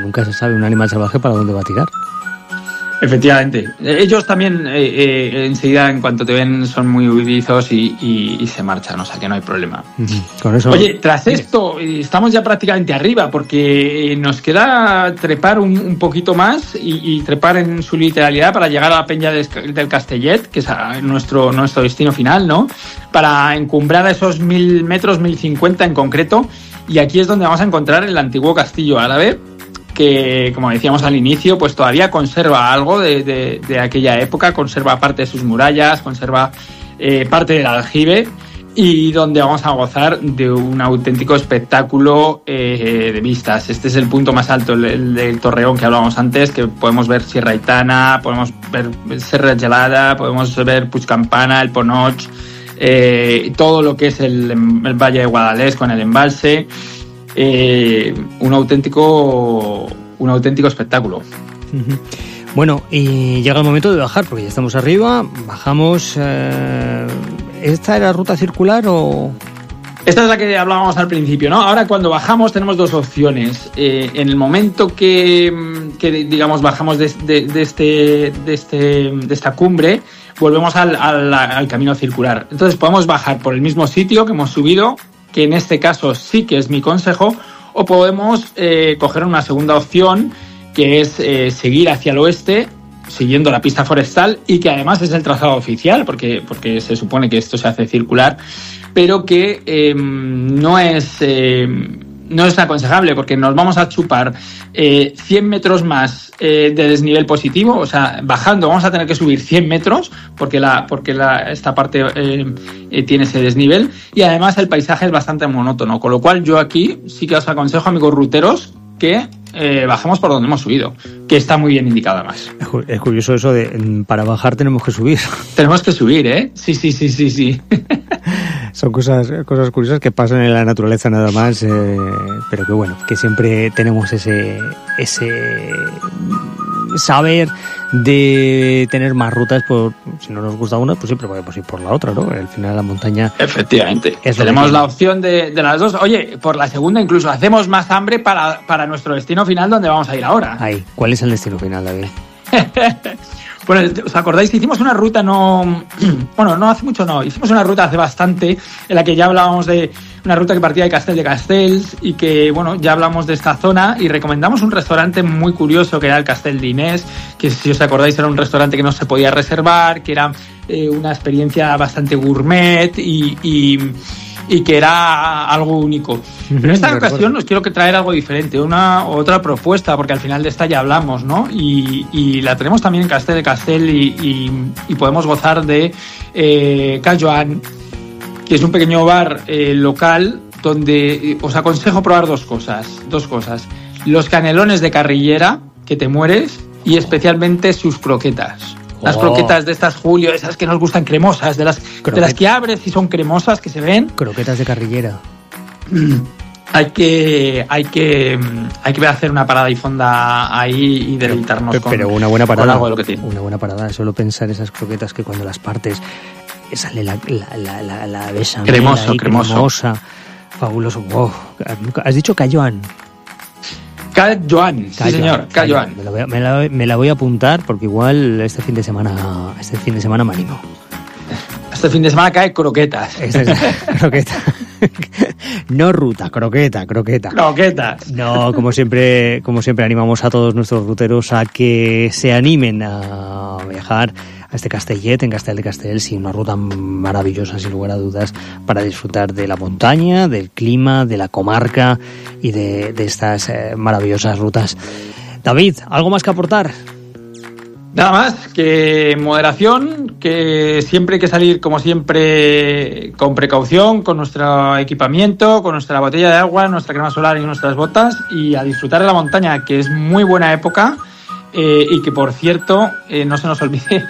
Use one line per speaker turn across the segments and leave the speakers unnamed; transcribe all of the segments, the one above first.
nunca se sabe un animal salvaje para dónde va a tirar.
Efectivamente. Ellos también enseguida, en cuanto te ven, son muy huidizos y se marchan, o sea que no hay problema.
Con eso...
Oye, tras esto, estamos ya prácticamente arriba, porque nos queda trepar un poquito más y trepar en su literalidad para llegar a la peña del Castellet, que es nuestro destino final, ¿no? Para encumbrar a esos 1000 metros, 1050 en concreto, y aquí es donde vamos a encontrar el antiguo castillo árabe, que, como decíamos al inicio, pues todavía conserva algo de aquella época, conserva parte de sus murallas, conserva parte del aljibe, y donde vamos a gozar de un auténtico espectáculo de vistas. Este es el punto más alto, el del Torreón que hablábamos antes, que podemos ver Sierra Aitana, podemos ver Serra Gelada, podemos ver Puigcampana, el Ponoch, todo lo que es el Valle de Guadalest con el embalse. Un auténtico espectáculo.
Bueno, y llega el momento de bajar, porque ya estamos arriba, bajamos. ¿Esta era ruta circular o...?
Esta es la que hablábamos al principio, ¿no? Ahora, cuando bajamos, tenemos dos opciones. En el momento que digamos, bajamos de esta cumbre, volvemos al camino circular. Entonces, podemos bajar por el mismo sitio que hemos subido, que en este caso sí que es mi consejo, o podemos coger una segunda opción, que es seguir hacia el oeste, siguiendo la pista forestal, y que además es el trazado oficial, porque se supone que esto se hace circular, pero que no es aconsejable, porque nos vamos a chupar 100 metros más de desnivel positivo. O sea, bajando vamos a tener que subir 100 metros porque esta parte tiene ese desnivel, y además el paisaje es bastante monótono, con lo cual yo aquí sí que os aconsejo, amigos ruteros, que bajemos por donde hemos subido, que está muy bien indicado además.
Es curioso eso de para bajar tenemos que subir.
Tenemos que subir, ¿eh? Sí.
Son cosas curiosas que pasan en la naturaleza nada más, pero que bueno, que siempre tenemos ese saber de tener más rutas. Si no nos gusta una, pues siempre podemos ir por la otra, ¿no? Al final la montaña...
Efectivamente. Tenemos la opción de las dos. Oye, por la segunda incluso hacemos más hambre para nuestro destino final, donde vamos a ir ahora.
Ahí, ¿cuál es el destino final, David?
Bueno, ¿os acordáis que hicimos una ruta no hace mucho, hicimos una ruta hace bastante, en la que ya hablábamos de una ruta que partía de Castel de Castells, y que, bueno, ya hablamos de esta zona y recomendamos un restaurante muy curioso que era el Castel d'Inés, que, si os acordáis, era un restaurante que no se podía reservar, que era una experiencia bastante gourmet y que era algo único. Pero en esta ocasión os quiero traer algo diferente, otra propuesta, porque al final de esta ya hablamos, ¿no? Y la tenemos también en Castel de Castells, y podemos gozar de Cal Joan, que es un pequeño bar local donde os aconsejo probar dos cosas. Los canelones de carrillera, que te mueres, y especialmente sus croquetas. Las croquetas de estas, Julio, esas que nos gustan cremosas, de las que abres y son cremosas, que se ven.
Croquetas de carrillera.
Hay que hacer una parada y fonda ahí y deleitarnos con una buena parada, con algo de lo que tiene.
Una buena parada, solo pensar esas croquetas que cuando las partes sale la bechamel cremosa, fabuloso. Wow. ¿Has dicho Cayoan?
Cal Joan, sí señor, Cal Joan.
Me la voy a apuntar, porque igual este fin de semana me animo.
Este fin de semana cae croquetas.
Croqueta. No ruta, croqueta.
Croquetas.
No, como siempre animamos a todos nuestros ruteros a que se animen a viajar a este Castellet, en Castel de Castells, y una ruta maravillosa, sin lugar a dudas, para disfrutar de la montaña, del clima, de la comarca y de estas maravillosas rutas. David, ¿algo más que aportar?
Nada más, que moderación, que siempre hay que salir, como siempre, con precaución, con nuestro equipamiento, con nuestra botella de agua, nuestra crema solar y nuestras botas, y a disfrutar de la montaña, que es muy buena época. Y que, por cierto, no se nos olvide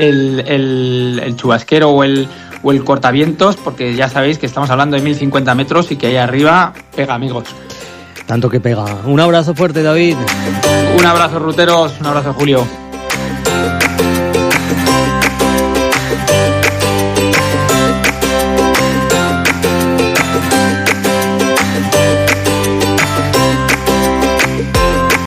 el chubasquero o el cortavientos, porque ya sabéis que estamos hablando de 1050 metros y que ahí arriba pega, amigos.
Tanto que pega. Un abrazo fuerte, David.
Un abrazo, ruteros. Un abrazo, Julio.